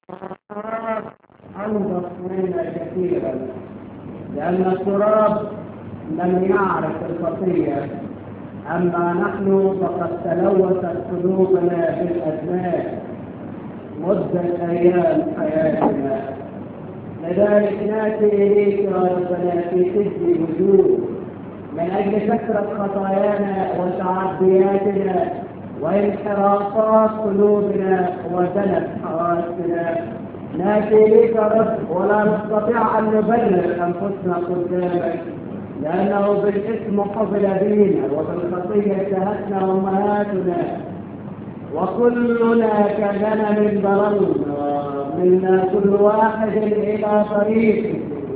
أنظف منا كثيرا، لأن التراب لم يعرف الخطية، أما نحن فقد تلوثت قلوبنا بالأذناب مدة أيام حياتنا. لذلك نأتي إليك يا ربنا في سجن وجود من أجل كثرة خطايانا وتعدياتنا وانحرافات قلوبنا وزنت حواسنا. نأتي إليك يا رب ولا نستطيع أن نبرر أنفسنا قدامك، لأنه بالاسم قبل بينا وبالخطية انتهتنا أمهاتنا، وكلنا كغنم ضللنا، منا كل واحد إلى طريقه،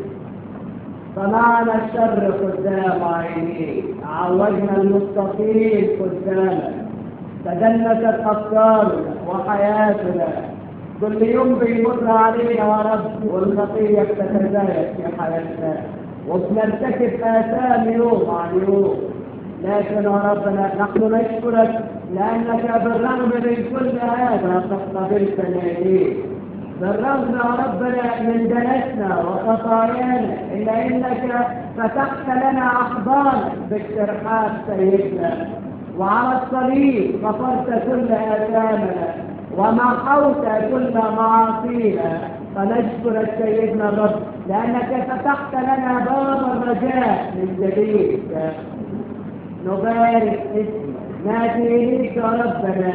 صنعنا الشر قدام عينيك، عوجنا المستقيم قدامك، تدنست أفكارنا وحياتنا، كل يوم بيمر علينا يا رب والخطية بتتزايد في حياتنا وبنرتكب آثام يوم عن يوم. لكن يا ربنا نحن نشكرك لأنك بالرغم من كل هذا قد قبلتنا إليك، بالرغم يا ربنا من دنسنا وخطايانا إلا إنك فتحت لنا أحضانك باقتراحات سيدنا، وعلى الصليب غفرت كل آثامنا ومحوت كل معاصينا. فنشكرك سيدنا الرب لأنك فتحت لنا باب الرجاء من جديد. نبارك اسمك، نادي إليك يا ربنا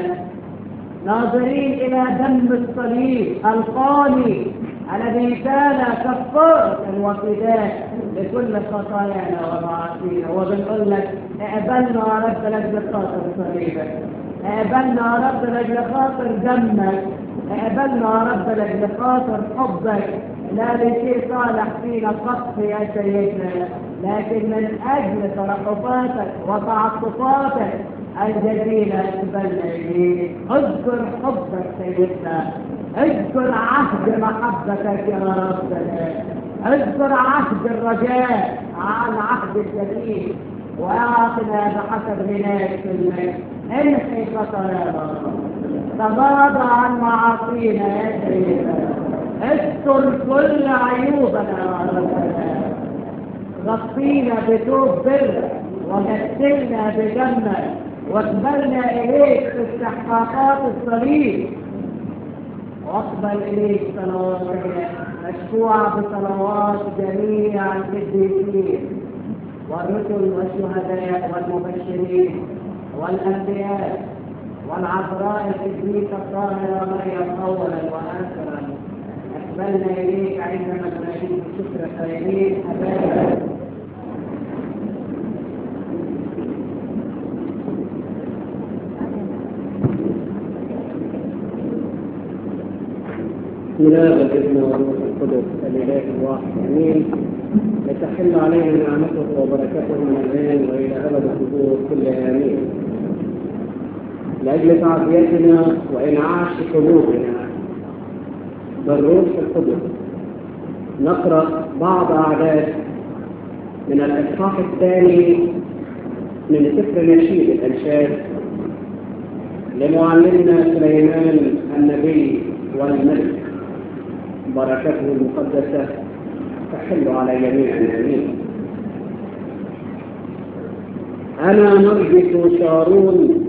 ناظرين إلى دم الصليب القاني الذي كان كفارة وفداء لكل خطايانا ومعاصينا. وبنقول لك اقبلنا يا رب لاجل خاطر صليبك، اقبلنا يا رب لاجل خاطر دمك، اقبلنا يا رب لاجل خاطر حبك، لا لشيء صالح فينا قط يا سيدنا، لكن من اجل ترقباتك وتعطفاتك الجزيلة اقبلنا اليك. اذكر حبك سيدنا، اذكر عهد محبتك يا ربنا، اذكر عهد الرجاء عن عهد الجديد، واعطنا بحسب غناك في المجد. امحي خطايانا، تغاضى عن معاصينا يا سيدنا، استر كل عيوبنا يا ربنا، غطينا بثوب برك وغسلنا بدمك، واقبلنا اليك في استحقاقات الصليب، واقبل اليك صلواتنا مشفوعه بصلوات جميع القديسين والرسل والشهداء والمبشرين والانبياء والعذراء القديسه الطاهره مريم اولا واخرا. اقبلنا اليك عندما نناديك بشكر خيرين ابانا. بسم الله والابن والروح القدس الاله الواحد امين. لتحل علينا نعمته وبركته من الان والى ابد الدهور كلها امين. لاجل تعزيتنا وانعاش قلوبنا بالروح القدس نقرا بعض اعداد من الاصحاح الثاني من سفر نشيد الانشاد لمعلمنا سليمان النبي والملك، بركته المقدسة تحل على جميعنا امين. أنا نرجس شارون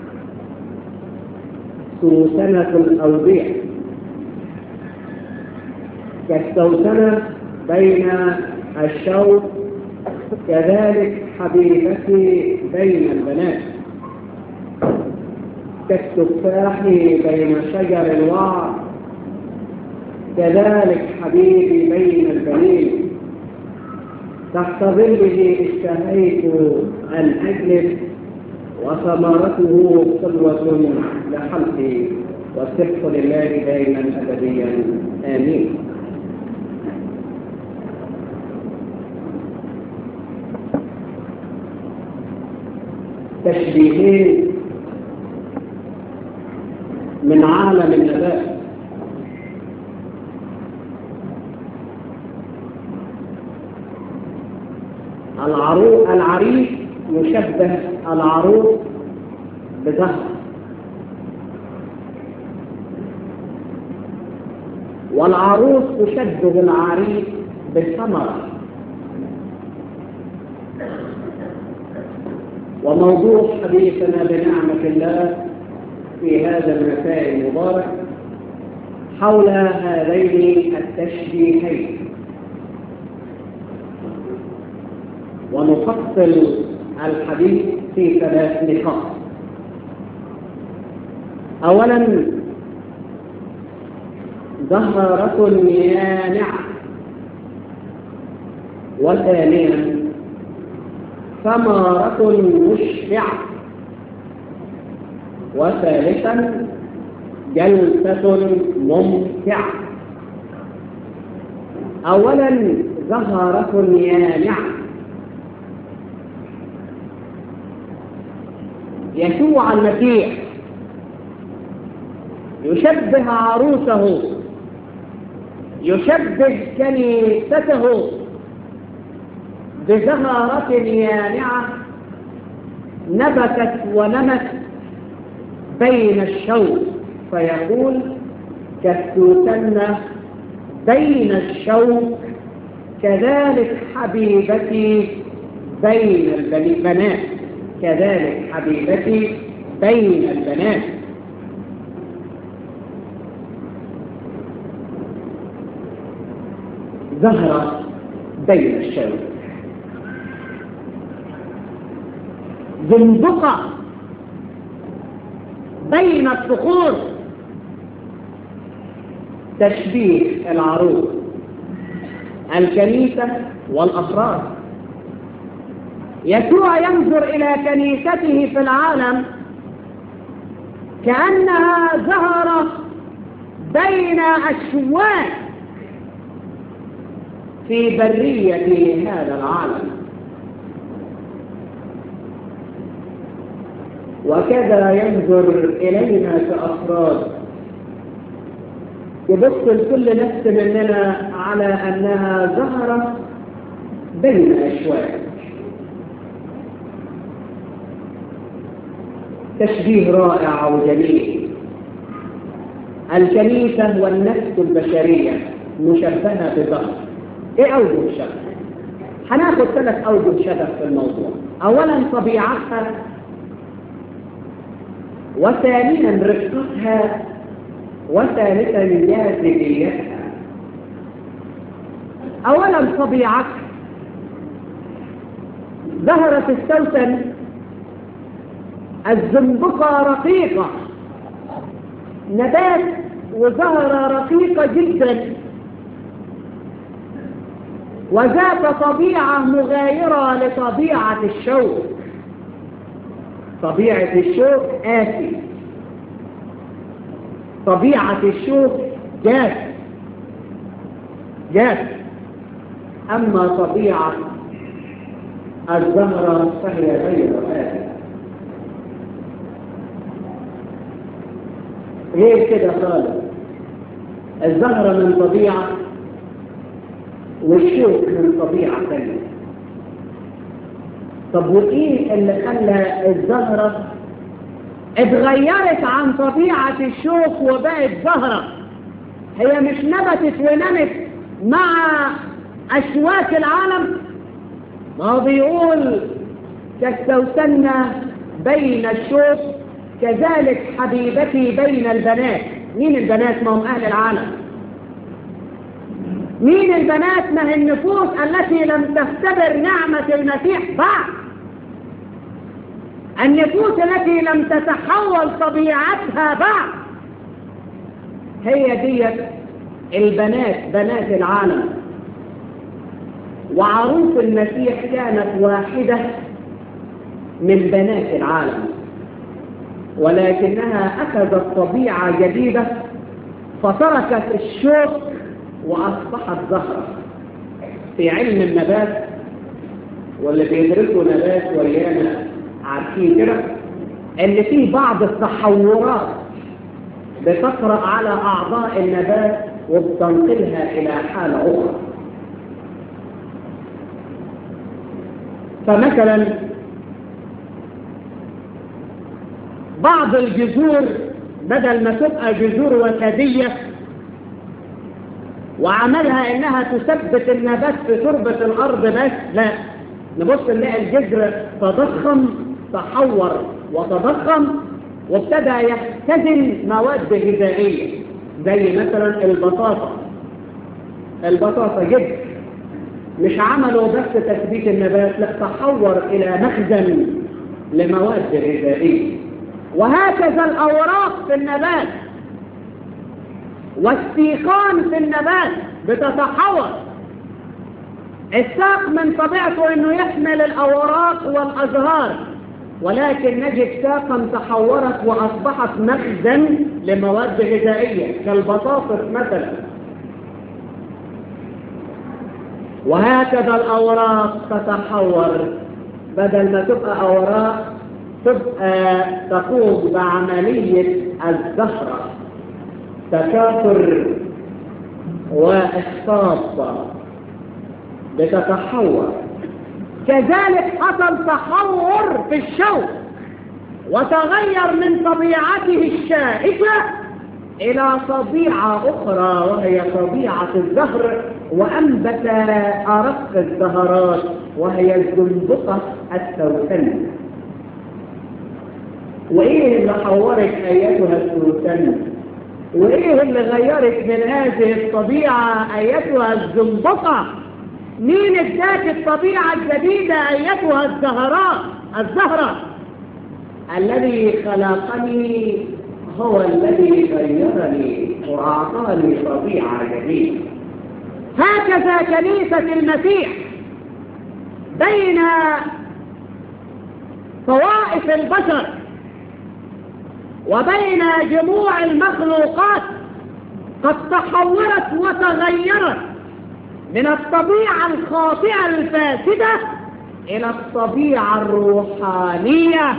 سوسنة الأوضيع، كالسوسنة بين الشوك، كذلك حبيبتي بين البنات، كالتفاح بين شجر الوعر، كذلك حبيبي بين البنين، تحت ظله اشتهيت أن أجلس، وثمرته صلوة لحلقي، والسبح لله دائما أبديا آمين. تشبيهين من عالم النبات. العريس يشبه العروس بزهر، والعروس تشبه العريس بالثمرة. وموضوع حديثنا بنعمة الله في هذا المساء المبارك حول هذين التشبيهين، ونفصل الحديث في 3 نقاط. أولا، زهرة يانعة، وثانيا ثمرة مشبعة، وثالثا جلسة ممتعة. أولا، زهرة يانعة. يسوع المسيح يشبه عروسه، يشبه كنيسته بزهرة يانعة نبتت ونمت بين الشوك، فيقول كالسوسنة بين الشوك كذلك حبيبتي بين البنات، كذلك حبيبتي بين البنات. زهرة بين الشوك، زندقة بين الصخور، تشبيه العروس، الكنيسة والأفراد. يسوع ينظر إلى كنيسته في العالم كأنها زهرة بين أشواك في برية هذا العالم، وكذا ينظر إلينا كأفراد، يبص لكل نفس مننا على أنها زهرة بين أشواك. تشبيه رائع وجميل. الكنيسة والنفس البشرية مشبهة بزهر. ايه اوجه الشبه؟ هناخد 3 اوجه شبه في الموضوع. اولا طبيعتها، وثانيا رقتها، وثالثا جاذبيتها. اولا طبيعتها. زهرة السوسن الزنبقة رقيقة، نبات وزهرة رقيقة جدا، وذات طبيعة مغايرة لطبيعة الشوك. طبيعة الشوك آسي، طبيعة الشوك جاف. أما طبيعة الزهرة فهي غير آسي. غير كده خالص. الزهرة من طبيعة والشوك من طبيعة ثانية. طب وإيه اللي خلى الزهرة اتغيرت عن طبيعة الشوك وبقت زهرة؟ هي مش نبتت ونمت مع أشواك العالم؟ ما بيقول كالسوسنة بين الشوك كذلك حبيبتي بين البنات. مين البنات؟ ما هم أهل العالم. مين البنات؟ ما هي النفوس التي لم تختبر نعمة المسيح بعد، النفوس التي لم تتحول طبيعتها بعد، هي دي البنات، بنات العالم. وعروس المسيح كانت واحدة من بنات العالم، ولكنها أخذت طبيعة جديدة فتركت الشوك وأصبحت زهرة. في علم النبات، واللي بيدرسوا نبات ويانا عارفين كده ان في بعض التحورات بتطرأ على أعضاء النبات وبتنقلها إلى حالة أخرى. فمثلا بعض الجذور بدل ما تبقى جذور وتدية وعملها انها تثبت النبات في تربة الارض بس، لا، نبص نلاقي الجذر تضخم، تحور وتضخم، وابتدى يختزن مواد غذائية زي مثلا البطاطا جذر مش عملوا بس تثبيت النبات، لا، تحور الى مخزن لمواد غذائية. وهكذا الاوراق في النبات والسيقان في النبات بتتحور. الساق من طبيعته انه يحمل الاوراق والازهار، ولكن نجد ساقا تحورت واصبحت مخزن لمواد غذائية كالبطاطس مثلا. وهكذا الاوراق تتحور، بدل ما تبقى اوراق تبقى تقوم بعملية الزهرة، تكاثر واخصاب، بتتحور. كذلك حصل تحور في الشوك وتغير من طبيعته الشائكة إلى طبيعة أخرى وهي طبيعة الزهر، وأنبت أرق الزهرات وهي الزنبقة السوسنة. وإيه اللي حورك أيتها السوسنة؟ وإيه اللي غيرك من هذه الطبيعة أيتها الزنبقة؟ مين اداك الطبيعة الجديدة أيتها الزهرة؟ الذي خلقني هو الذي غيرني وأعطاني طبيعة جديدة. هكذا كنيسة المسيح بين طوائف البشر وبين جموع المخلوقات قد تحورت وتغيرت من الطبيعة الخاطئة الفاسدة إلى الطبيعة الروحانية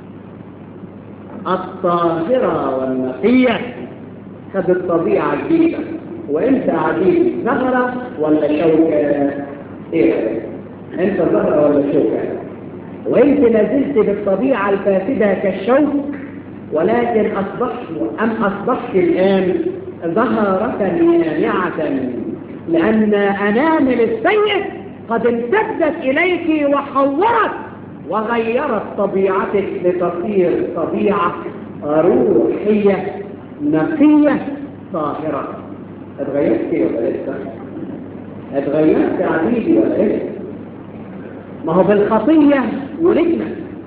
الطاهرة والنقية. خدت طبيعة جديدة. وانت عزيز زهرة ولا شوكة؟ ايه انت زهرة ولا شوكة؟ وانت لازلت بالطبيعة الفاسدة كالشوك، ولكن أصبحت الآن زهرة يانعة، لأن أنامل السيد قد امتدت إليك وحورت وغيرت طبيعتك لتصير طبيعة روحية نقية طاهرة. اتغيرت ولا لسه؟ اتغيرت عزيزي ولا لسه؟ ما هو بالخطية ولدنا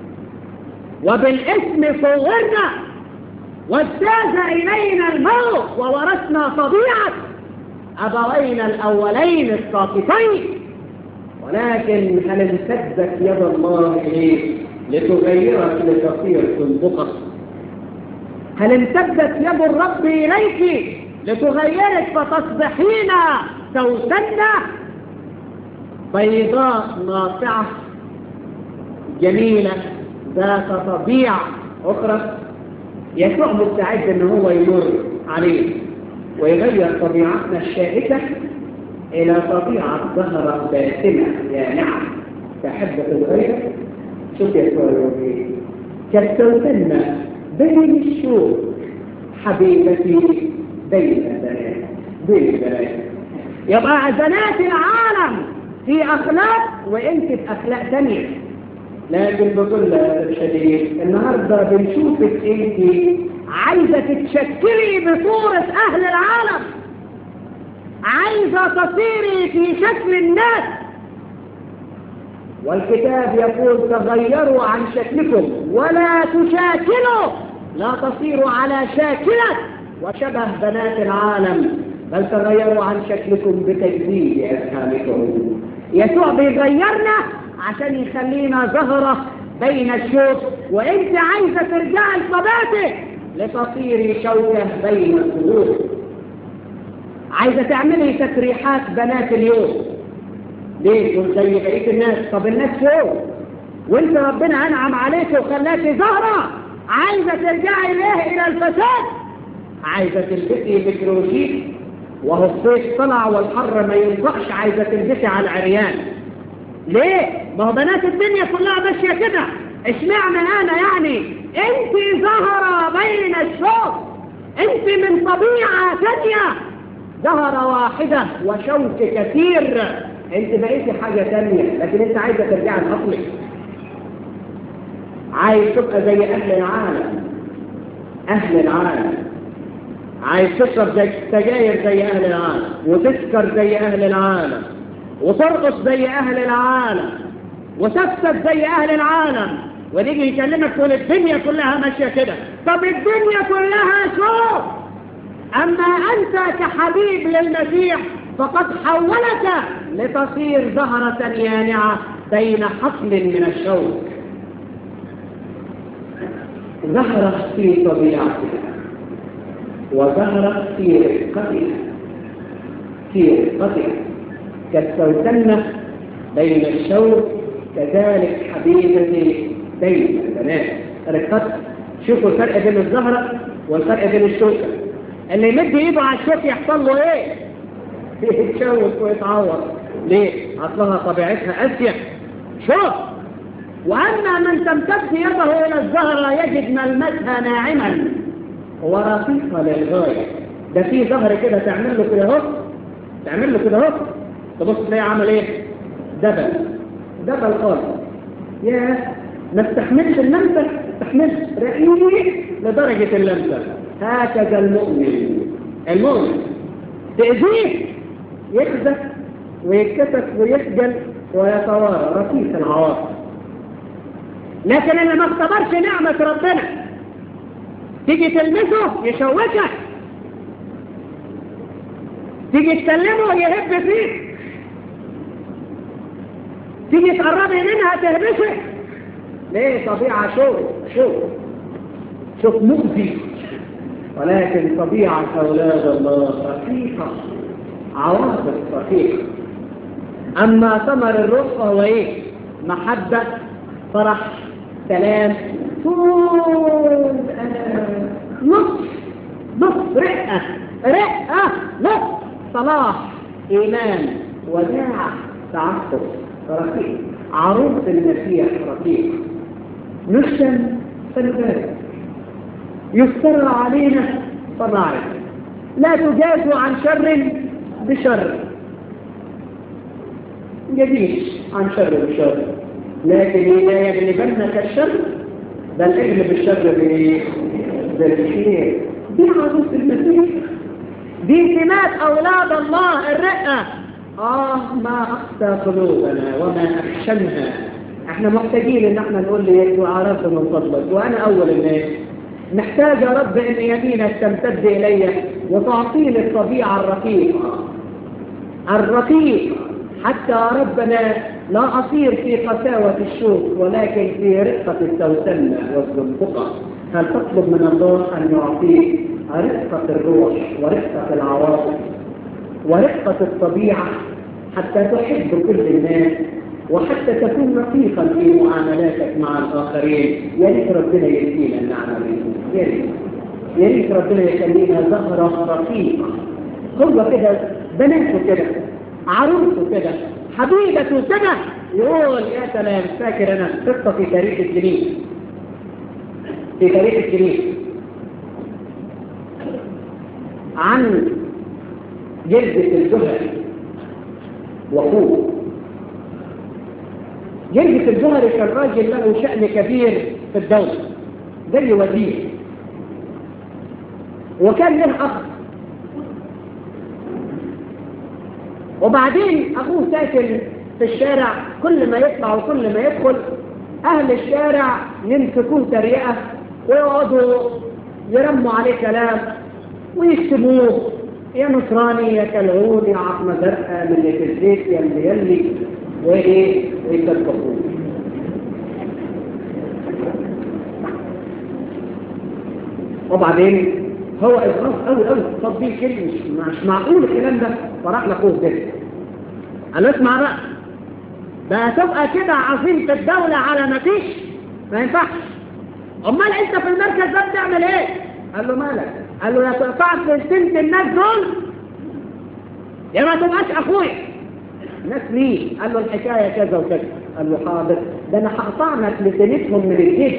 وبالاسم صغرنا واجتاز إلينا الموت وورثنا طبيعة أبوينا الأولين الساقطين. ولكن هل امتدت يد الله إليك لتغيرك لتصير زنبقة؟ هل امتدت يد الرب إليك لتغيرك فتصبحين سوسنة بيضاء ناصعة جميلة ذات طبيعة أخرى؟ يسوع مستعد أن هو يمر عليه ويغير طبيعتنا الشائكة إلى طبيعة زهرة باسمة يانعة. تحب تتغير؟ شوف يسوع يقول كالسوسنة بين الشوك حبيبتي بين البنات. يبقى بنات العالم في أخلاق وإنت في أخلاق ثانية. لكن بكل شديد النهاردة بنشوفك انت عايزة تتشكلي بصورة اهل العالم، عايزة تصيري في شكل الناس، والكتاب يقول تغيروا عن شكلكم ولا تشاكلوا، لا تصيروا على شاكلة وشبه بنات العالم، بل تغيروا عن شكلكم بتجديد أذهانكم. يسوع بيغيرنا عشان يخلينا زهرة بين الشوك، وانت عايزة ترجعي لطبيعتك لتصيري شوكة بين الصدور. عايزة تعملي تسريحات بنات اليوم ليه؟ تقول زي بقية الناس. طب الناس فوق وانت ربنا انعم عليك وخلاكي زهرة، عايزة ترجعي ليه؟ الى الفساد. عايزة تلبسي ميكروشيك وهو الصيف طلع والحر ما ينفعش، عايزة تلبسي على العريان ليه؟ ما هو بنات الدنيا كلها ماشية كده، اشمعنى انا يعني؟ انت زهرة بين الشوك، انت من طبيعة ثانية زهرة واحدة وشوك كثير. انت بقيتي حاجة تانية، لكن انت عايزة ترجع لأصلك، عايز تبقى زي أهل العالم. أهل العالم عايز تشرب زي سجاير زي أهل العالم، وتسكر زي أهل العالم، وترقص زي أهل العالم، وتفسد زي أهل العالم، ونيجي يكلمك تقول الدنيا كلها ماشية كده. طب الدنيا كلها شوف، أما أنت كحبيب للمسيح فقد حولك لتصير زهرة يانعة بين حقل من الشوك، زهرة في طبيعتها وزهرة في رقتها، كالسوسنة بين الشوك كذلك حبيبتي بين البنات. رقتها، شوفوا الفرق بين الزهرة والفرق بين الشوكة. اللي يمد ايده على الشوك يحصل له ايه؟ يتشوك ويتعور. ليه؟ اصلها طبيعتها اسيا. شوف، واما من تمتد يده الى الزهرة يجد ملمسها ناعما ورقيقة للغاية. ده في زهر كده تعمل له كده اهو، تبص تلاقيه عمل ايه؟ دبل خالص. يا ما تستحملش اللمسة، تستحملش رقيق لدرجة اللمسة. هكذا المؤمن تأذيه يخزف ويتكسف ويخجل ويتوارى رقيق العواطف. لكن اللي ما اختبرش نعمة ربنا تيجي تلمسه يشوكك، تيجي تكلمه يهب فيك، تيجي تقربي منها تهبسك. ليه؟ طبيعة شوف مؤذي، ولكن طبيعة أولاد الله رقيقة، عواطف رقيقة. أما ثمر الروح فهو إيه؟ محبة، فرح، سلام، طول لطف، رقة، لطف، صلاح، إيمان، وداعة، تعفف، رقيق. عروس المسيح رقيق. نشتم فنبارك، يفترى علينا فنعرف، لا تجاز عن شر بشر، جديش عن شر بشر، لكن لا يغلبنك الشر بل اغلب الشر بالخير. دي عروس المسيح، دي سمات أولاد الله الرقة. ما أخشى قلوبنا وما أخشنها. احنا محتاجين ان احنا نقول لك وعرفت من فضلك، وانا اول الناس محتاج يا رب ان يمينك تمتد الي وتعطيني الطبيعة الرقيقة حتى ربنا لا أصير في قساوة الشوك ولكن في رقة السوسنة والزنبقة. هل تطلب من الله أن يعطيك رقة الروح ورقة العواطف ورقة الطبيعة حتى تحب كل الناس وحتى تكون رقيقا في معاملاتك مع الآخرين؟ يا ريت ربنا يدينا النعمة دي، يا ريت ربنا يخلينا زهرة رقيقة. هو كده بناته كده، عروسه كده، حبيبته كده، يقول يا سلام. فاكر أنا قصة في تاريخ الجنين عن جلدة الجهري وأخوه. جلدة الجهري كان راجل له شأن كبير في الدولة زي وزير، وكان له أخ، وبعدين أخوه ساكن في الشارع. كل ما يطلع وكل ما يدخل أهل الشارع يمسكوه تريقة ويقعدوا يرموا عليه كلام ويشتموه، يا نصراني، يا كلعون، يا عظمة زرقاء، من اللي في الزيت، يا اللي يلي، وإيه ويكتبقوه. وبعدين هو إضغاط أوي تطبيق كلمة مش معقول الكلام ده. فراح لأخوه ده قال له اسمع بقى تبقى كده عظيم في الدولة على ما فيش، ما ينفعش. أمال أنت في المركز ده بتعمل إيه؟ قال له مالك؟ قال له يا تقطعت سنة الناس دول يا ما تبقاش أخويا. الناس مين؟ قال له الحكاية كذا وكذا. قال له حاضر، ده أنا هقطعنا لسنتهم من الجيش.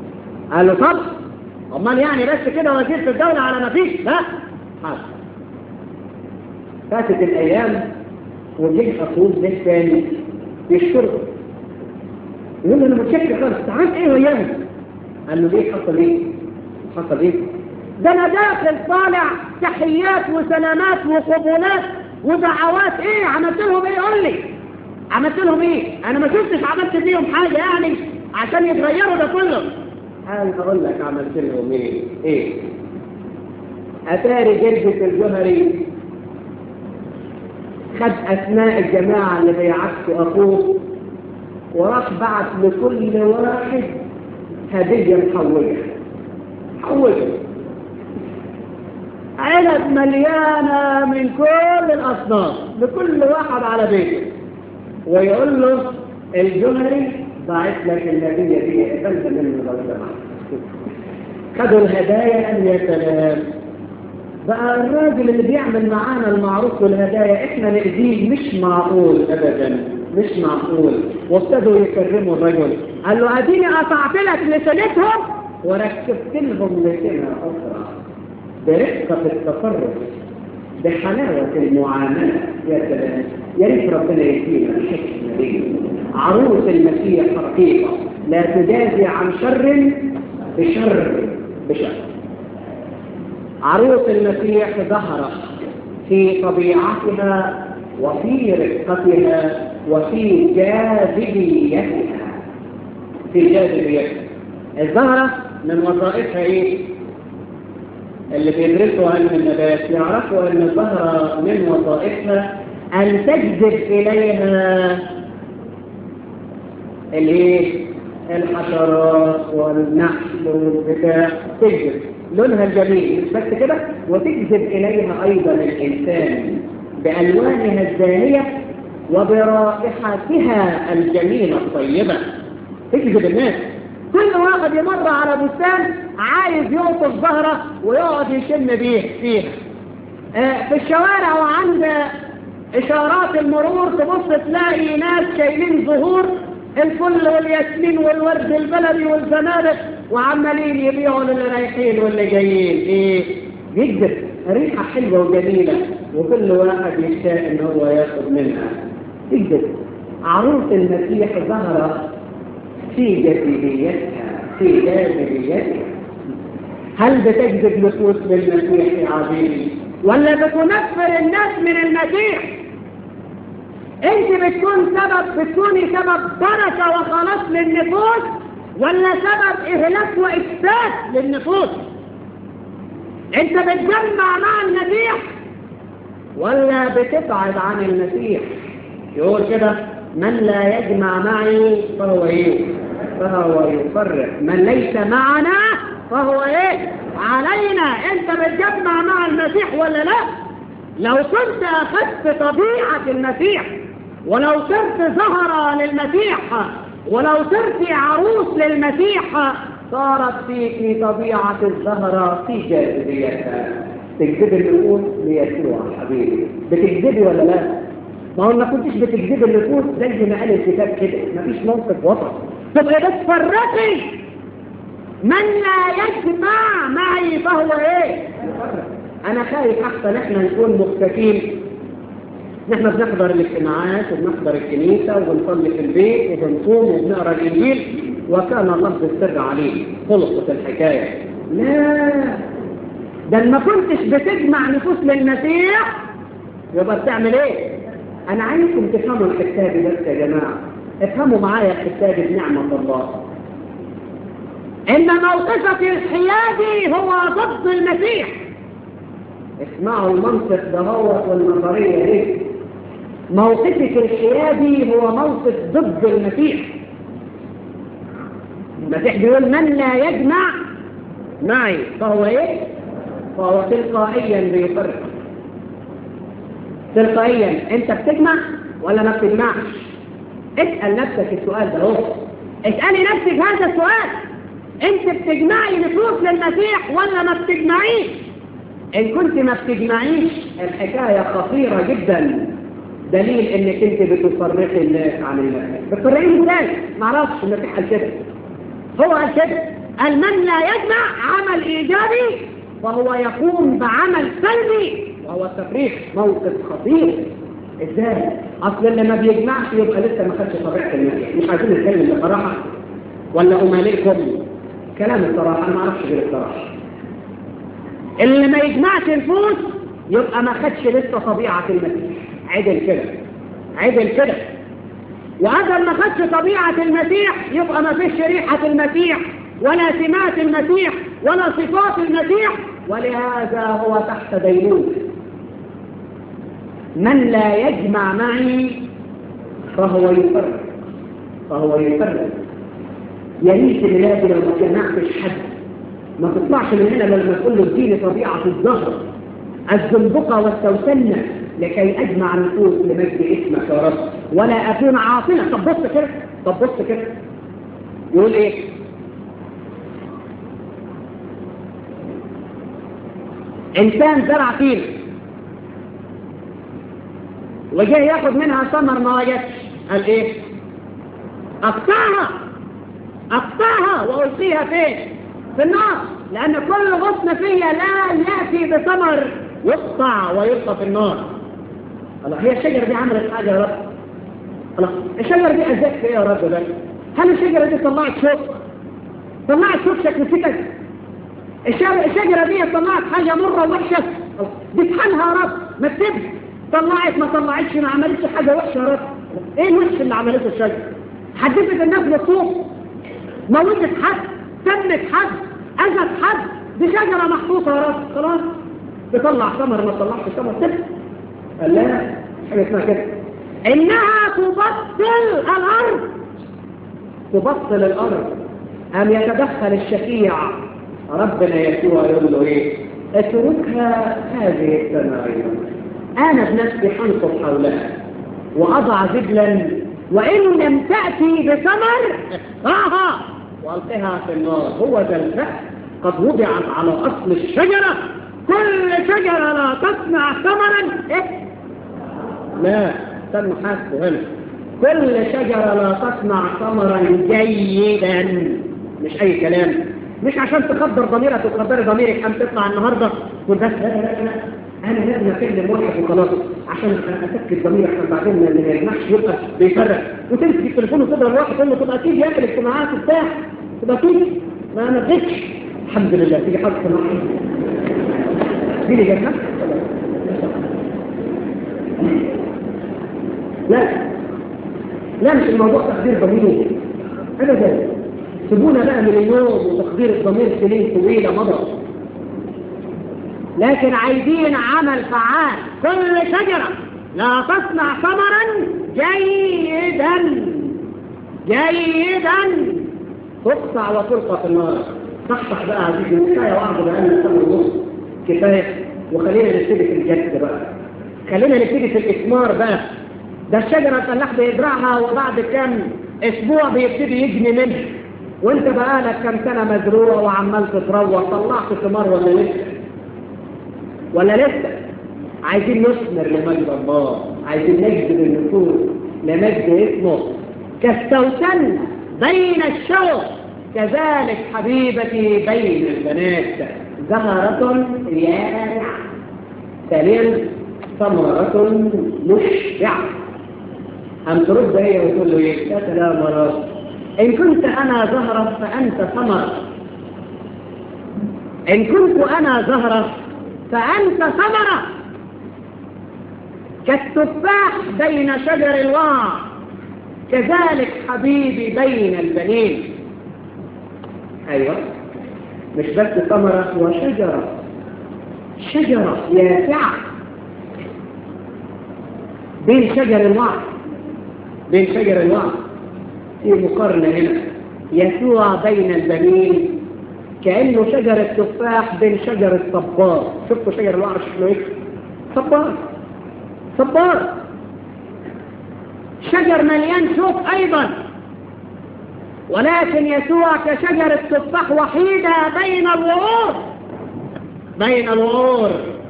قال له طب أمال يعني بس كده وزير في الدولة على ما فيش؟ لا حاضر. فاتت الأيام وجه أخوه ده ثاني يشكره، يقول له أنا متشكر خالص، تعال إيه وياه؟ قال له ليه؟ حصل إيه؟ حصل إيه؟ ده أنا داخل طالع تحيات وسلامات وقبولات ودعوات، إيه عملت لهم إيه؟ قول لي عملت لهم إيه؟ أنا ما شفتش عملت فيهم حاجة يعني عشان يتغيروا ده كله. قال أقول لك عملت لهم إيه؟ إيه؟ أتاري جرجة الجهري خد أثناء الجماعة اللي بيعكسوا أخوه وراح بعت لكل واحد هدية محوجة علب مليانة من كل الأصناف لكل واحد على بيته، ويقول له الجهري بعت لك الهدية دي قبلت منه لو سمحت. خدوا الهدايا يا سلام. بقى الراجل اللي بيعمل معانا المعروف والهدايا احنا نأذيه، مش معقول ابدا، مش معقول. وابتدوا يكرموا الرجل، قال له اديني قطعت لك لسانتهم وركبت لهم لسانة اخرى برقة التصرف بحلاوة المعاملة. يا سلام، يا ريت ربنا يدينا الحكمة دي. عروس المسيح حقيقة لا تجازي عن شر بشر. عروس المسيح ظهرت في طبيعتها وفي رقتها وفي جاذبيتها. الزهرة من وظائفها ايه؟ اللي بيدرسوا علم النبات يعرفوا ان الزهرة من وظائفها ان تجذب اليها الحشرات والنحل والبتاع، تجذب لونها الجميل بس كده، وتجذب إليها أيضا الإنسان بألوانها الزاهية وبرائحتها الجميلة الطيبة، تجذب الناس. كل واحد يمر على بستان عايز يوقف زهرة ويقعد يشم فيها. في الشوارع وعند إشارات المرور تبص تلاقي ناس شايلين زهور الفل والياسمين والورد البلدي والزنادق وعمالين يبيعوا للي رايحين واللي جايين. ايه؟ يجذب ريحه حلوه وجميله وكل واحد يشتاق ان هو ياخذ منها. تجذب. عروس المسيح ظهرت في جاذبيتها. هل بتجذب نفوس بالمسيح يا عزيزي ولا بتنفر الناس من المسيح؟ انت بتكوني سبب بركة وخلاص للنفوس ولا سبب اهلاك وافساد للنفوس؟ انت بتجمع مع المسيح ولا بتبعد عن المسيح؟ يقول كده من لا يجمع معي فهو ايه؟ فهو يفرق، من ليس معنا فهو ايه؟ علينا. انت بتجمع مع المسيح ولا لا؟ لو كنت اخذت طبيعة المسيح ولو صرت زهرة للمسيح ولو صرت عروس للمسيح صارت فيك طبيعة الزهرة في جاذبيتها. تجذب النفوس ليسوع حبيبي. بتجذبي ولا لا؟ ما هو ما كنتش بتجذب النفوس زي ما قال الكتاب كده، مفيش موقف وسط. تبقى بتفرقي. من لا يجمع معي فهو ايه؟ انا خايف احسن احنا نكون مختفين. نحن بنحضر الاجتماعات وبنحضر الكنيسة وبنصلي في البيت وبنصوم وبنقرا الانجيل وكان الله بالسر عليه. خلصت الحكاية. لا، ده ما كنتش بتجمع نفوس للمسيح يبقى بتعمل ايه؟ انا عايزكم تفهموا الحكاية دي بس يا جماعة، افهموا معايا الحكاية دي بنعمة الله. ان موقفك الحيادي هو ضد المسيح. اسمعوا المنطق ده هو والنظرية دي. موقفك الحيادي هو موقف ضد المسيح. المسيح بيقول من لا يجمع معي فهو ايه؟ فهو تلقائيا بيفرق. تلقائيا. انت بتجمع ولا ما بتجمعش؟ اسأل نفسك السؤال ده هو. اسألي نفسك هذا السؤال. انت بتجمعي نفوس للمسيح ولا ما بتجمعيش؟ ان كنت ما بتجمعيش الحكاية خطيرة جدا، دليل انك انت بتفرقي الناس عن المسيح. بتفرقيهم ازاي؟ معرفش. المسيح قال كده، هو قال كده، قال من لا يجمع عمل ايجابي فهو يقوم بعمل سلبي وهو التفريق موقف خطير. ازاي؟ اصل اللي ما بيجمعش يبقى لسه ما خدش طبيعه المسيح. مش عايزين نتكلم بصراحه ولا اماليكم كلام الصراحه؟ انا ما اعرفش غير الصراحه. اللي ما يجمعش نفوس يبقى ما خدش لسه طبيعه المسيح. عدل كده، عدل كده. وأدم ما خدش طبيعة المسيح يبقى ما فيش ريحة المسيح ولا سمات المسيح ولا صفات المسيح، ولهذا هو تحت دينونة. من لا يجمع معي فهو يفرق، فهو يفرق. يا ريت الولاد لو ما جمعتش حد ما تطلعش من هنا لما تقول له اديني طبيعة الظهر الزندقة والسوسنة لكي أجمع نفوس لمجد اسمك يا رب ولا أكون عاطلة. طب بص كده، طب بص كده، يقول إيه؟ إنسان زرع فيل وجاي ياخد منها ثمر ما وجدش، قال إيه؟ أقطعها، أقطعها وألقيها فين؟ في النار، لأن كل غصن فيها لا يأتي بثمر يقطع ويلقى في النار. الله، هي الشجرة دي عملت حاجة يا رب؟ الله، الشجرة دي أزاك في إيه يا رب ده؟ هل الشجرة دي طلعت شوك؟ طلعت شوك شكلتك؟ الشجرة دي طلعت حاجة مرة وحشة؟ دي بحالها يا رب، ما تسيبش. طلعت ما طلعتش ما عملتش حاجة وحشة يا رب. إيه الوحش اللي عملته الشجرة؟ حدثت الناس بالصوت، موتت حد، سمت حد، أذت حد، دي شجرة محطوطة يا رب، خلاص تطلع ثمر ما تطلعش ثمر تبقى. قال لا، حاجة اسمها كده، إنها تبطل الأرض، تبطل الأرض. أم يتدخل الشفيع ربنا يسوع يقول له إيه؟ اتركها هذه الثمرة، أنا بنفسي حنقص حولها وأضع ذبلا، وإن لم تأتي بثمر وألقيها في النار. هو ذا الفأس قد وضعت على أصل الشجرة، كل شجرة لا تصنع ثمرا لا استنوا حاسبوا هنا، كل شجرة لا تصنع ثمرا جيدا. مش أي كلام، مش عشان تخدر ضميرك وتخدر ضميرك أم تطلع النهاردة تقول بس لا لا لا أنا لازم أكلم واحد وخلاص عشان أتأكد ضميرك عشان بعدين اللي ما يجمعش يبقى بيفرق، وتمسك التليفون وتضرب واحد تقول له تبقى تيجي يعمل اجتماعات وبتاع، تبقى تيجي ما نبغيتش. الحمد لله تيجي حاجة سماحة دي اللي جاتنا. لا لا مش الموضوع تقدير ضمير أبدا، سيبونا بقى من اليوم وتقدير الضمير سنين طويلة مضى، لكن عايزين عمل فعال. كل شجرة لا تصنع ثمرا جيدا جيدا تقطع وتلقى في النار. صحصح بقى عزيزي، كفاية وعظ بقى لنا سنة ونص كفاية، وخلينا نبتدي في الجد بقى، خلينا نبتدي في الإثمار بقى. ده الشجرة الفلاح بيزرعها وبعد كام أسبوع بيبتدي يجني منها، وانت بقالك كام سنة مزروع وعمال تتروى، طلعت ثمار ولا لسه؟ ولا لسه؟ عايزين نثمر لمجد الله، عايزين نجذب النفوس لمجد اسمه. كالسوسن بين الشوق كذلك حبيبتي بين البنات، زهرة يانعة، ثانيا ثمرة مشبعة. أم ترد هي وتقول له إيه؟ يا سلام يا رب، إن كنت أنا زهرة فأنت ثمرة، إن كنت أنا زهرة فأنت ثمرة، كالتفاح بين شجر الوعر كذلك حبيبي بين البنين. أيوة، مش بس ثمرة وشجرة، شجرة يافعة بين شجر الوعر، بين شجر الوعر. في مقارنة هنا، يسوع بين البنين كأنه شجر التفاح بين شجر الصبار. شفتوا شجر الوعر شكله ايه؟ صبار، صبار، شجر مليان شوك أيضا، ولكن يسوع كشجر التفاح وحيدة بين الوعور، بين الوعور.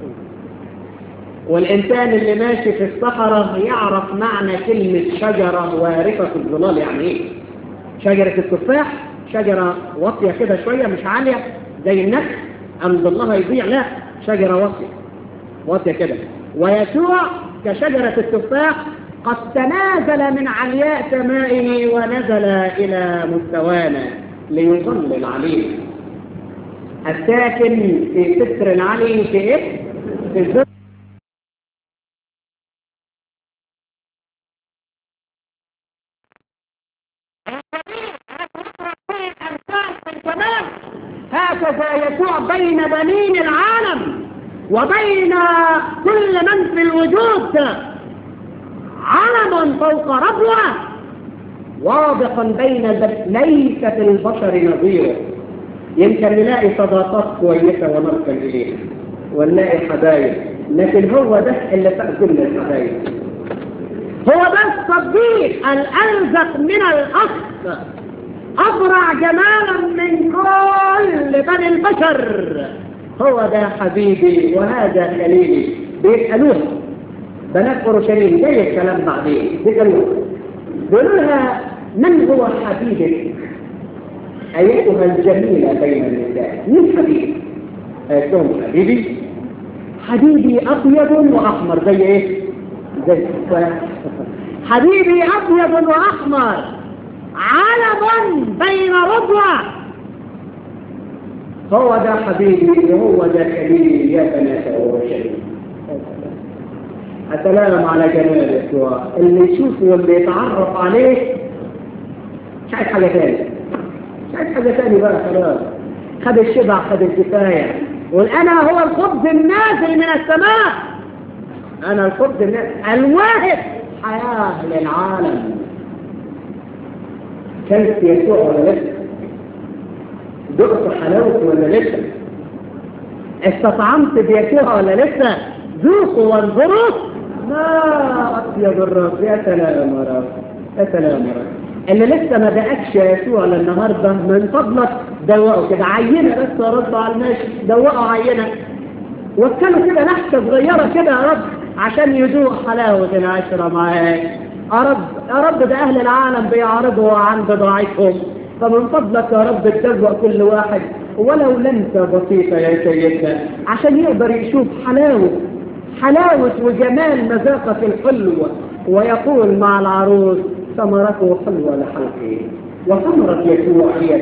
والإنسان اللي ماشي في الصحراء يعرف معنى كلمة شجرة وارفة في الظلال يعني إيه. شجرة التفاح شجرة واطية كده شوية، مش عالية زي النخل أم ظلها يضيع، لا، شجرة واطية واطية كده. ويسوع كشجرة التفاح قد تنازل من علياء سمائه ونزل إلى مستوانا ليظلل علينا. الساكن في ستر العلي في إيه؟ في الظل. هكذا يسوع بين بنين العالم وبين كل من في الوجود علم فوق ربوة واضحا بين ليس في البشر نظيره. يمكن نلاقي صداقات كويسة ونركن إليها ونلاقي حبايب، لكن هو ده اللي تأكل الحبايب، هو ده الصديق الألزق من الأخ، أبرع جمالا من كل بني البشر. هو ده حبيبي وهذا خليلي. بيسألوها بنات أورشليم جاي الكلام بعدين، بيسألوها بيقولوا لها من هو حبيبك أيتها الجميلة بين النساء؟ مين حبيبي؟ قالتهم حبيبي أبيض وأحمر. زي إيه؟ زي التفاح. حبيبي أبيض وأحمر علم بين ربوة. هو ده حبيبي وهو ده خليلي يا بنات أورشليم. السلام على جمال يسوع. اللي يشوفه واللي يتعرف عليه مش عايز حاجة تاني، مش عايز حاجة تاني بقى. خلاص خد الشبع، خد الكفاية. قول أنا هو الخبز النازل من السماء، أنا الخبز النازل الواهب حياة للعالم. كلت يسوع ولا لسه؟ دقت حلاوته ولا لسه؟ استطعمت بيسوع ولا لسه؟ ذوقوا وانظروا ما أطيب الرب. يا سلام يا رب، يا سلام يا رب. اللي لسه ما دقكش يسوع للنهارده من فضلك دوقوا كده عينة بس يا رب على الماشي، دوقوا عينة وكلوا كده لحظة صغيرة كده يا رب عشان يذوق حلاوة العشرة معاك. يا رب يا رب، ده أهل العالم بيعرضوا عن بضاعتهم، فمن فضلك يا رب تدوق كل واحد ولو لمسة بسيطة يا سيدنا عشان يقدر يشوف حلاوة وجمال مذاقة الحلوة، ويقول مع العروس ثمرته حلوة لحلقه. وثمرة يسوع هي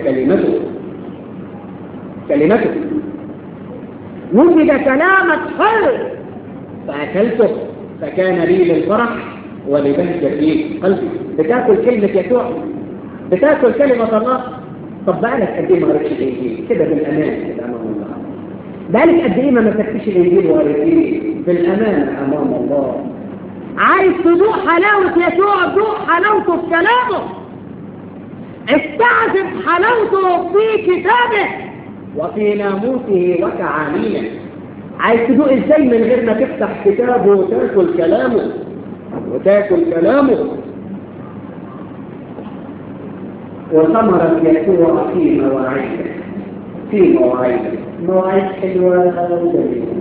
كلمته. وجد كلامك حلو فأكلته فكان لي للفرح ولبهجة في قلبي. بتاكل كلمة يسوع، بتاكل كلمة الله. طب بقالك قد ايه ما قريتش الانجيل كده بالأمان كده أمام الله؟ بقالك قد ايه ما مسكتش الانجيل وقريتيه بالأمان أمام الله؟ عايز تذوق حلاوة يسوع، ذوق حلاوته في كلامه، استعذب حلاوته في كتابه وفي ناموسه وتعاليمه. عايز تذوق ازاي من غير ما تفتح كتابه وتاكل كلامه. وثمرة يسوع في مواعيد حلوة وجميلة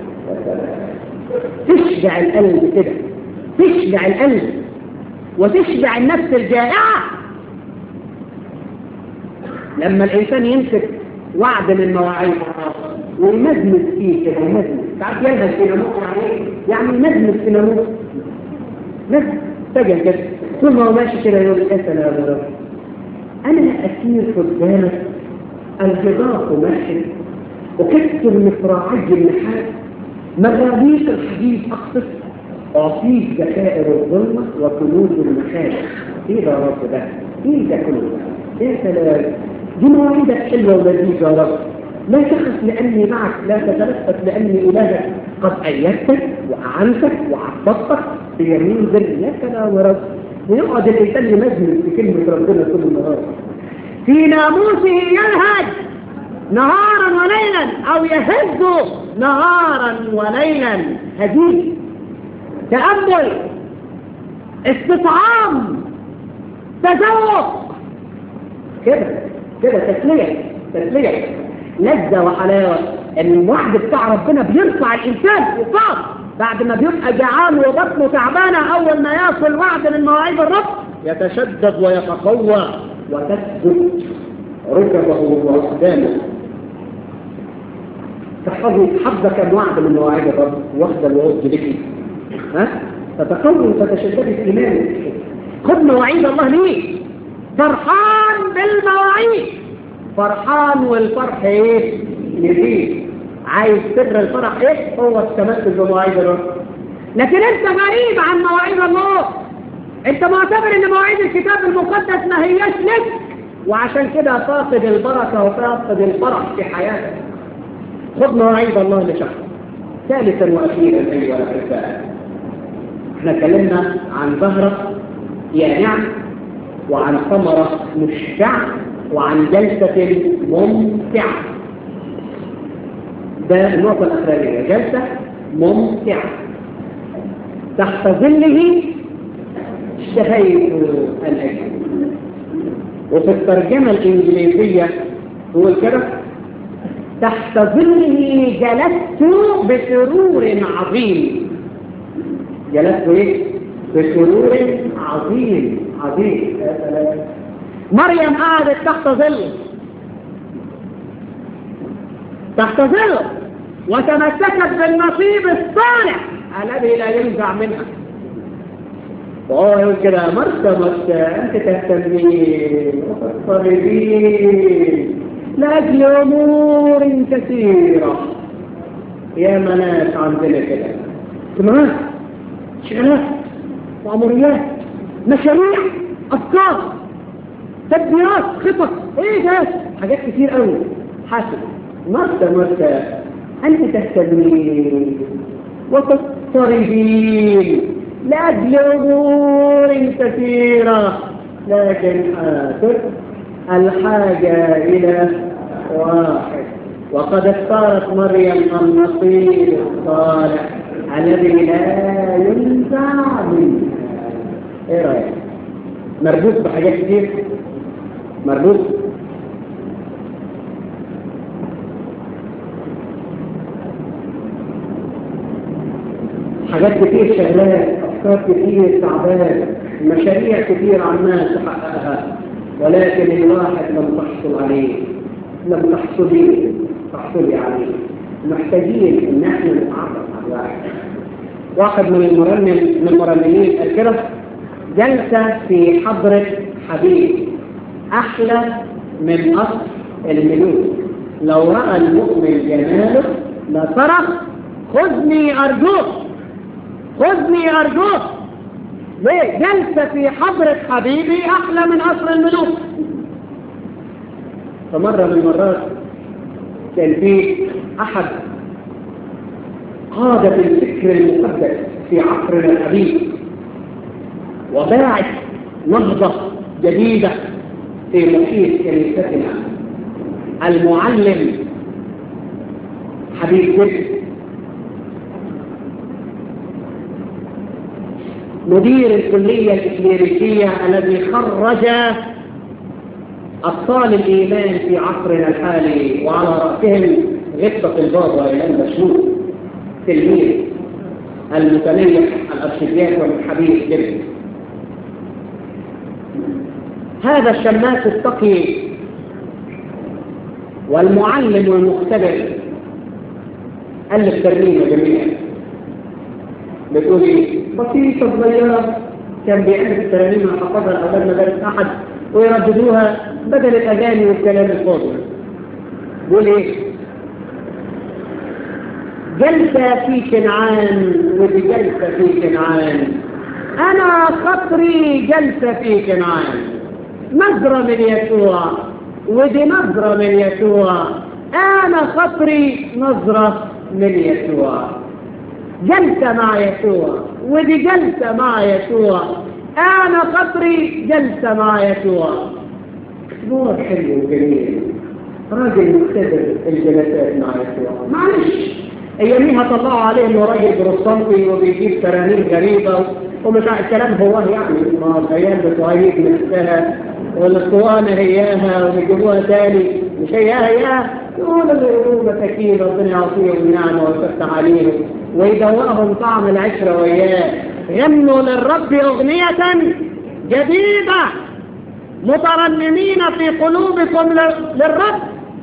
تشبع القلب كده، تشبع القلب وتشبع النفس الجائعة. لما الإنسان يمسك وعد من مواعيد ويمزمز فيه كده، يمزمز تعرف يلهج في ناموس يعني يمزمز في ناموس سجل كده طول ما هو ماشي كده يقول يا سلام يا رب أنا أسير قدامك الجدار ماشي وكسر مصراعي النحاس مغاريق الحديد أقصد أعطيك ذخائر الظلمة وكنوز المخارج. إيه ده يا رب ده؟ إيه ده كله ده؟ يا سلام، دي مواعيدك حلوة ولذيذة يا رب. لا تخف لأني معك، لا تتلفت لأني إلهك، قد أيدتك وأعنتك وعبدتك بيمين ذل. يا سلام يا رب. ويقعد الإنسان يمزمز في كلمة ربنا طول النهار، في ناموسه يلهج نهارا وليلا أو يهز نهارا وليلا. هديك تأمل، استطعام، تذوق كده تسلية لذة وحلاوة. الوعد بتاع ربنا بيرفع الإنسان وفاق بعد ما بيبقى جعان وبطنه تعبانة. أول ما يصل وعد من مواعيد الرب يتشدد ويتقوى وتثبت ركبه وأقدامه. تحفظي حفظة كم وعد من مواعيد الرب واخدة الوعود بك، تتقوي وتتشددي في إيمانك. خذ مواعيد الله ليه؟ فرحان بالمواعيد، فرحان والفرح ايه؟ يزيد. عايز سر الفرح ايه؟ هو التمسك بمواعيد الرب. لكن انت غريب عن مواعيد الله، انت معتبر ان مواعيد الكتاب المقدس ما هياش لك، وعشان كده فاقد البركة وفاقد الفرح في حياتك. خذ مواعيد الله لشخص. ثالثا واخيرا ايها الاحباء، احنا اتكلمنا عن زهرة يانع، وعن ثمرة مشبعة، وعن جلسة ممتعة. ده النقطة الأخرانية، جلسة ممتعة تحت ظله اشتهيت الأجل. وفي الترجمة الإنجليزية هو كده: تحت ظله جلست بسرور عظيم. جلست ايه؟ بسرور عظيم عظيم. مريم قعدت تحت ظله، تحت ظله، وتمسكت بالنصيب الصالح الذي لا ينزع منها. وهو يقول كده: مرسى أنت تهتمين وتضطربين لأجل أمور كثيرة. يا مناس عندنا كده اجتماعات، شغلات، وأموريات، مشاريع، أفكار، تدبيرات، خطط، ايه ده؟ حاجات كتير قوي. حاسب مرسى أنت تهتمين وتضطربين لأجل أمور كثيرة، لكن آخر الحاجة إلى واحد. وقد اختارت مريم النصيب الصالح الذي لا ينزع منه. ايه رأيك؟ مربوط بحاجات كتير، مربوط حاجات كتير، شغلات، أفكار كتير تعبان، مشاريع كتير عمال تحققها، ولكن الواحد لم تحصل عليه، لم تحصلي عليه. محتاجين ان احنا نتعرف على الواحد. واحد من المرنمين قال كده: جلسة في حضرة حبيب أحلى من قصر الملوك، لو رأى المؤمن جماله لصرخ: خذني أرجوك، خذني أرجوك. ليه؟ جلسة في حضرة حبيبي أحلى من قصر الملوك. فمرة من المرات كان في أحد قادة الفكر المقدس في عصرنا الحديث، وباعت نهضة جديدة في محيط كنيستنا، المعلم حبيب جد، مدير الكلية الإكليريكية الذي خرج أبطال الإيمان في عصرنا الحالي، وعلى رأسهم غبطة البابا إلى بشنوق، تلميذ المتنيح الأرشدياكون والحبيب جد. هذا الشماس التقي والمعلم والمختبر ألف ترنيمة جميلة بتقولي بسيطة صغيرة، كان بيألف الترنيمة حفظها الأولاد مدارس أحد ويرددوها بدل الأغاني والكلام الفاضي. بيقول إيه؟ جلسة في كنعان، ودي جلسة في كنعان، أنا خطري جلسة في كنعان، نظرة من يسوع ودي نظرة من يسوع، أنا خطري نظرة من يسوع، جلسة مع يسوع ودي جلسة مع يسوع، أنا خطري جلسة مع يسوع. نور حلو وجميل، راجل مختبر الجلسات مع يسوع. معلش أياميها طلعوا عليه إنه راجل بروتستانتي وبيجيب ترانيم غريبة ومش الكلام هو يعني ما أيام بتوعيد نفسها والاسطوانة هياها ويجيبوها تاني مش هياها يقولوا له مساكين ربنا يعطيهم النعمة ويفتح عليهم ويدوقهم طعم العشرة وياه. غنوا للرب أغنية جديدة مترنمين في قلوبكم للرب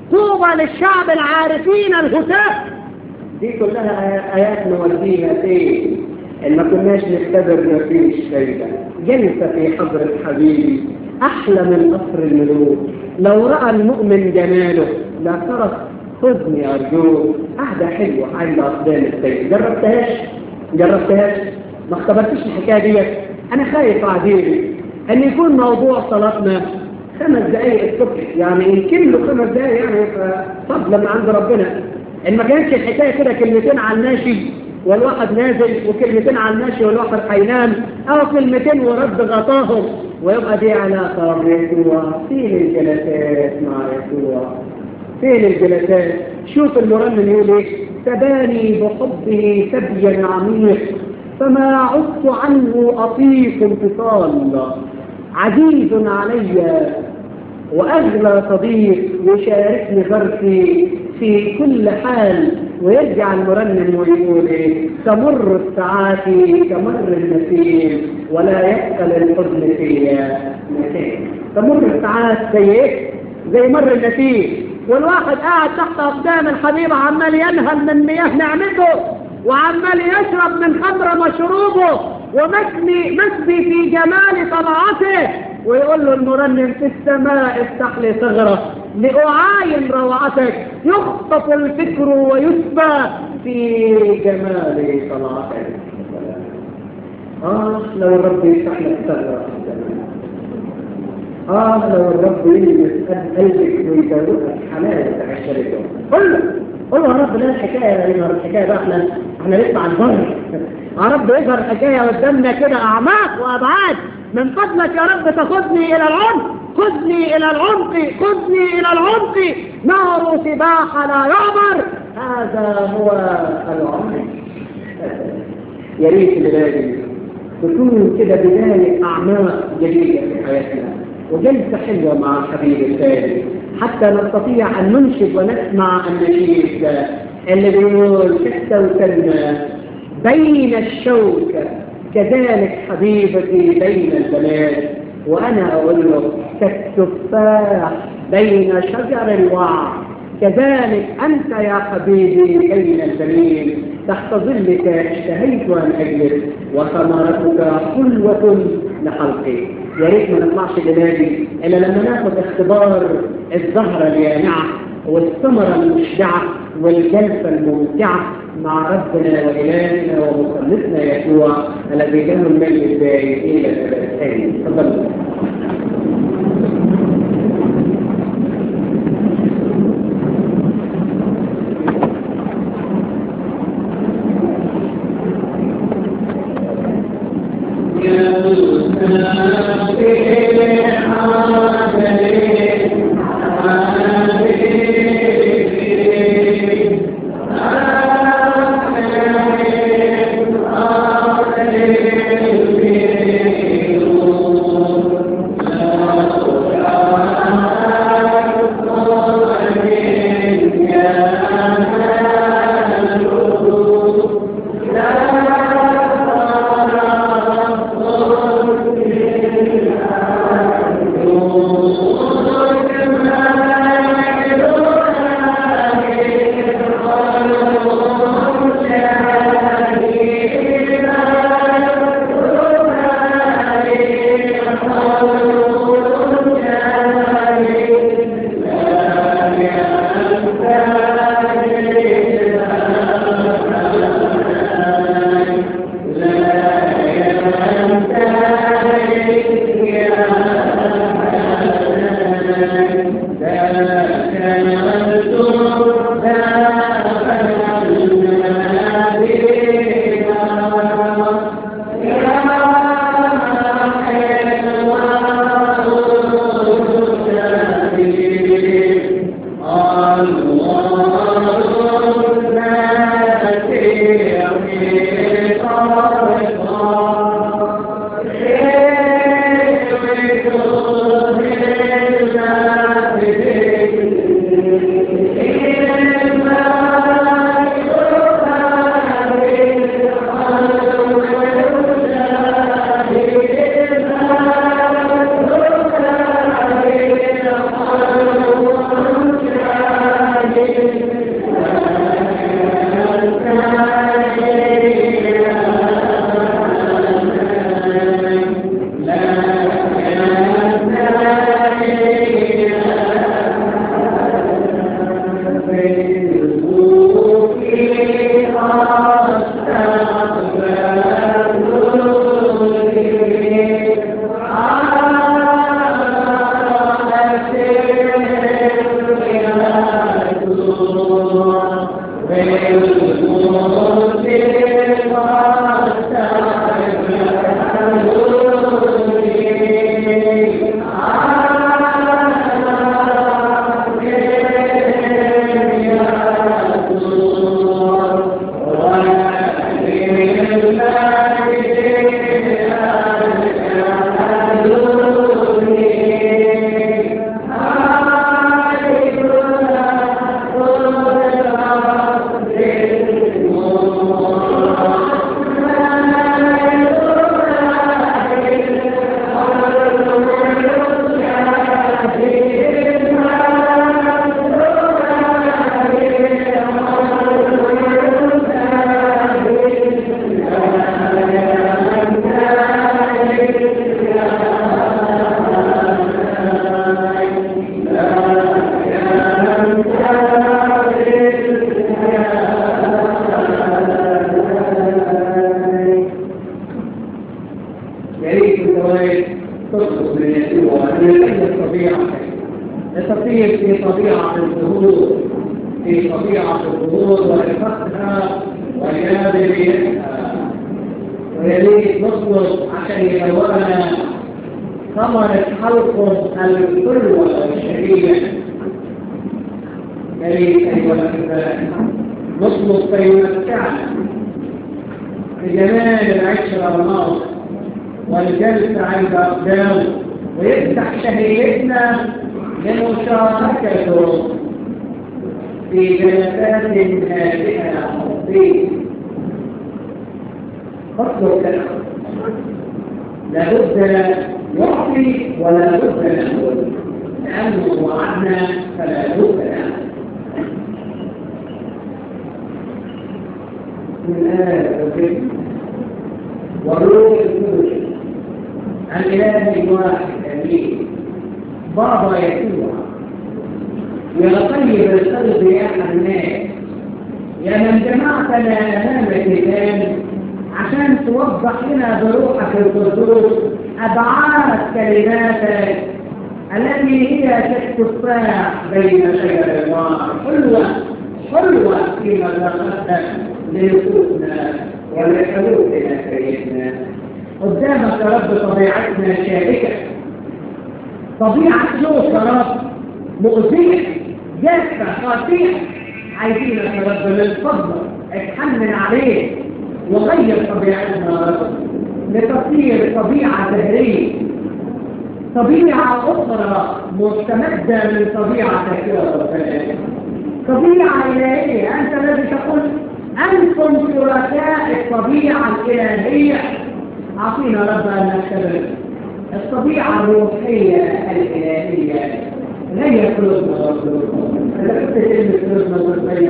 طوبى للشعب العارفين الهتاف. دي كلها آيات نوديها فين؟ إن ما كناش نختبر مفيش فايدة. جلسة في حضرة حبيبي أحلى من قصر الملوك. لو رأى المؤمن جماله لا ترى خذني أرجوك. قعدة حلوة عند أقدام السيد. جربتهاش؟ ما اختبرتش الحكاية دي؟ أنا خايف عزيزي أن يكون موضوع صلاتنا 5 دقايق الصبح، يعني يمكن له 5 دقايق يعني فضلا من عند ربنا. إن ما كانتش الحكاية كده كلمتين على الماشي والواحد نازل، وكلمتين على الماشي والواحد هينام، أو كلمتين ورد غطاهم، ويبقى دي علاقة بيسوع. فين الجلسات مع يسوع؟ فين الجلسات؟ شوف المرنم يقول ايه: تباني بحبه سبيا عميق فما عدت عنه أطيق انفصال. عزيز علي وأغلى صديق يشاركني ظرفي في كل حال. ويرجع المرنم ويقول ايه: تمر الساعات كمر النسيم ولا يثقل الحزن فيا مكان. تمر الساعات زي ايه؟ زي مر النسيم، والواحد قاعد تحت أقدام الحبيب عمال ينهل من مياه نعمته، وعمال يشرب من خمر مشروبه، ومسبي في جمال طلعته، ويقول له المرنم: في السماء افتح لي ثغرة لأعاين روعتك. يخطف الفكر ويسبى في جمال طلعتك. لو الرب يفتح لك ثغرة في السماء. لو الرب يلمس قلبك ويجاوبك حلال تعشرته. قل له يا رب لا الحكاية بقى احنا لسه على البر. يا رب يظهر الحكاية قدامنا كده أعماق وأبعاد. من فضلك يا رب تاخذني إلى العمق، خذني إلى العمق، خذني إلى العمق. نار سباح لا يعبر، هذا هو العمق. يا ريت بلادي تكون كده بداية أعماق جديدة في حياتنا، وجلسة حلوة مع الحبيب الثاني، حتى نستطيع أن ننشد ونسمع النشيد اللي بيقول: حتى وكلنا بين الشوكة كذلك حبيبتي بين البنات. وأنا أقول له: كالتفاح بين شجر الوعر كذلك أنت يا حبيبي بين البنين. تحت ظلك اشتهيت أن أجلس وثمرتك حلوة لحلقي. يا ريت ما نطلعش جنابي إلا لما ناخد اختبار الزهرة اليانعة والثمرة المشبعة والجلسة الممتعة مع ربنا وإلهنا ومخلصنا يسوع الذي له المجد الدائم إلى الأبد. آمين. تفضلوا. لتصير في طبيعة الظهور، في طبيعة الظهور ورفقتها وجابريتها. ويريد نطلب عشان يدورنا ثمرة حلق الكل والشريعة. يريد أيها الأحباء نطلب فيمتعنا بجمال العشرة والنار والجلسة عند أقدامه، ويفتح شهيتنا لمشاركته في جلسات هادئة حبية. اطلب لنا، لابد يعطي ولا بد له، لأنه وعدنا فلا بد له. من الآية والروح القدس الإله الواحد الأمين بابا يسوع يا طيب القلب يا حنان، يا من جمعتنا أمام الكتاب عشان توضح لنا بروحك القدوس أبعاد كلماتك التي هي كالتفاح بين شجر النار، حلوة حلوة في مذاقتك لنفوسنا ولقلوبنا كريمنا. قدامك يا رب طبيعتنا شائكة، طبيعة لوط يا رب مؤذية جافة قاسية، عايزينك يا رب من فضلك اتحنن عليه وغير طبيعتنا يا رب لتصير طبيعة زهرية، طبيعة أخرى مستمدة من طبيعتك يا رب، طبيعة إلهية. أنت الذي تقول أنتم شركاء الطبيعة الإلهية. أعطينا رب أن نختبر الطبيعة الروحية الإلهية. غير قلوبنا رب، إذا كنت تلمس قلوبنا الروحية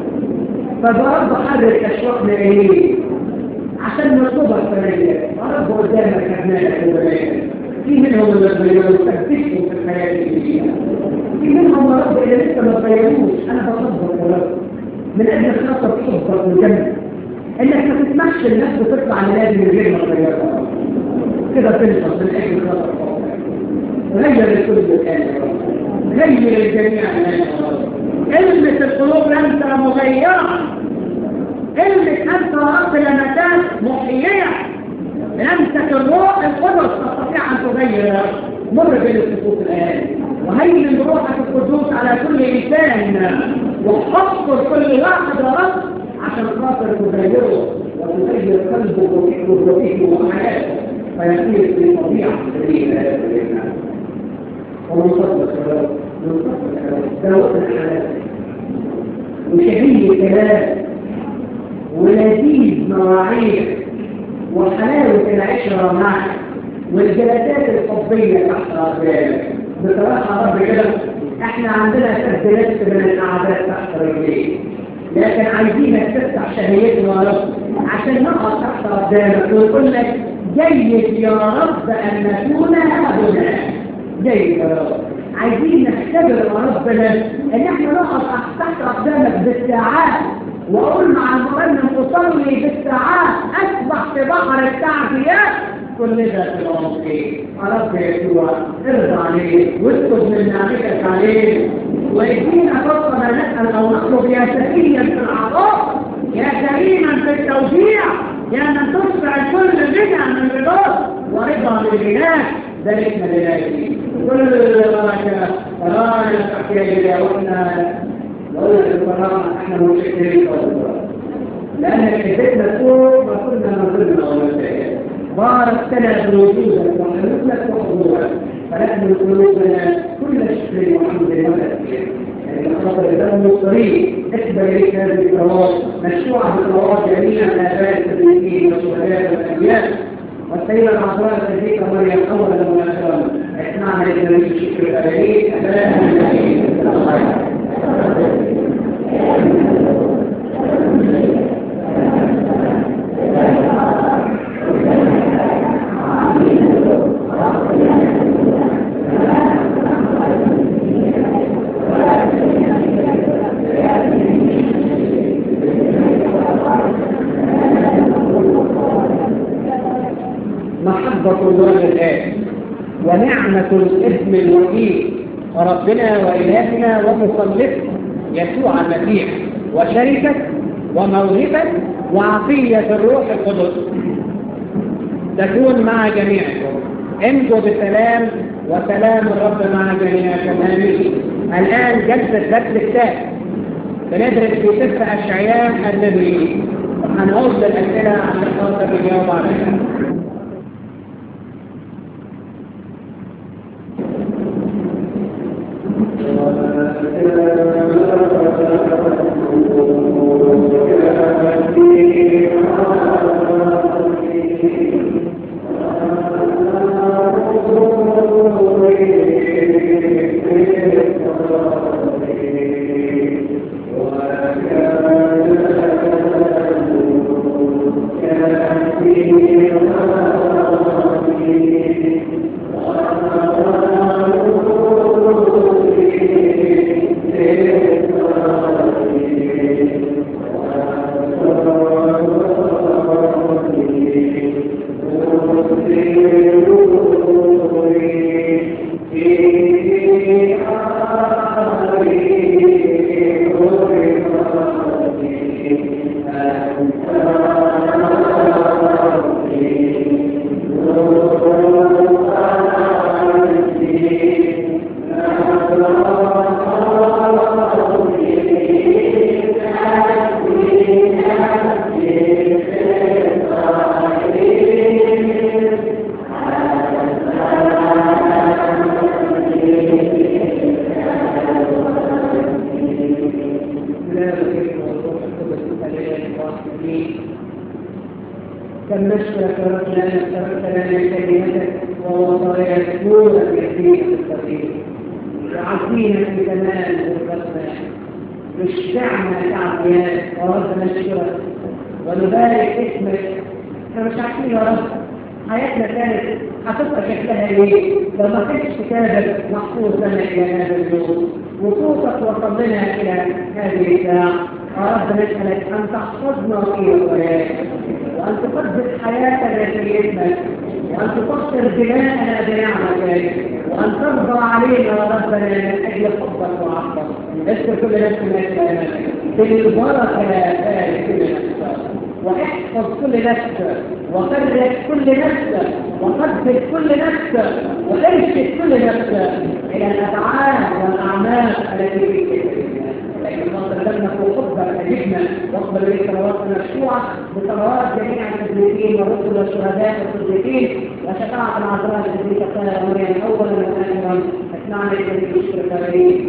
فالرب حرك أشواقنا إليه عشان نطلبك فريق. رب قدامك أبنائك وبناتك، في منهم اللي تغيروا تفتشوا في الحياة الجديدة، في منهم يا رب اللي لسه ما تغيروش. أنا بصدق يا رب من أجل خاطر حبك والجنة إنك ما تسمحش الناس بتطلع لازم من غير ما تغيرها كده تنشط من أجل خاطر حبك. غير الكل الآن يا رب، غير الجميع الآن يا رب. علمة القلوب أنت مغيرة، علمة أنت رب لمسات محيية، لمسة الروح القدس تستطيع أن تغير. مر بين الصفوف الآن وهيمن بروحك القدوس على كل لسان، وحفظ كل واحد يا رب عشان خاطر تغيره وتغير قلبه وفكره وفكره وحياته فيصير في طبيعة جديدة. ومن فضلك يا رب، من فضلك يا رب دعوة الحياة وشهية كلام ولذيذ مواعيد وحلاوة العشرة معك والجلسات الحبية تحت أرجلك. بصراحة رب كده احنا عندنا تبديلات من القعدات تحت رجليك، لكن عايزينك تفتح شهيتنا يا رب عشان نقعد تحت قدامك ونقول لك جيد يا رب أن نكون هنا. جيد يا رب، عايزين نختبر يا ربنا ان احنا نقعد تحت قدامك بالساعات، واقول مع المرنم اصلي بالساعات اسبح في بحر التعزيات. كل ده في العمر رب يسوع ارضى عليه واطلب من نعمتك عليه، ويدينا فرصه لا نسال او نطلب يا سخيا في العطاء، يا كريما في التوزيع، يا من تشبع كل بدعه من رضاك ورضا بالغناء. ذلكنا لله كل بركه فرانا تحكي جداولنا وقلت الفراغ احنا مشكلين لانك اديتنا فوق ما كنا نظلنا ولا باركتنا بوجودك وحلولك وحضورك، فنحن قلوبنا كل شكر وحمد لك. يعني خاطر الدم الطريق اكبر اليك هذه الصلوات مشروعه بصلوات جميع الاباء الصديقين والشهداء والانبياء والسيده العذراء الصديقه مريم اولا واخرا. اسمعنا لنا الشكر الالهي محبة الله الآب ونعمة الاسم الوكيل ربنا وإلهنا ومخلصنا يسوع المسيح وشركة وموهبة وعطية الروح القدس تكون مع جميعكم. امضوا بسلام وسلام الرب مع جميعكم. آمين. الآن جلسة درس كتاب بندرس في سفر أشعياء النبي. هنعود للأسئلة عشان خاطر نجاوب عليها. ونبارك اسمك. احنا مش عارفين يا رب حياتنا كانت هتبقى شكلها ايه لو ما كانش كتابك محفوظ لنا الى هذا اليوم وصوتك وصل لنا الى هذه الساعه. يا رب نسالك ان تحفظنا في ولايتك وان تقدس حياتنا في اسمك وان تطهر دماءنا بنعمتك وان ترضى علينا يا ربنا من اجل حبك وعفوك. اذكر كل نفس من امامك بالبركه يا كل نفس واحفظ كل نفس وفرج كل نفس وقدس كل نفس وارشد كل نفس الى الافعال والاعمال التي في كتابك. لكن خاطر لنا وحبك اجبنا واقبل اليك صلواتنا مشروعه بصلوات جميع القديسين والرسل والشهداء والصديقين وشفاعه العذراء القديسه مريم اولا واخرا. اسمعنا الذي يشكرك به.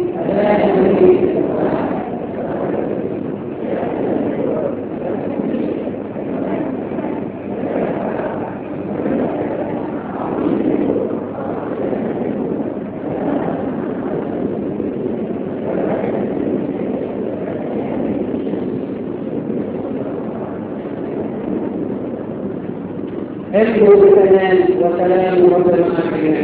ادعوا بسلام وسلام ربنا معكم.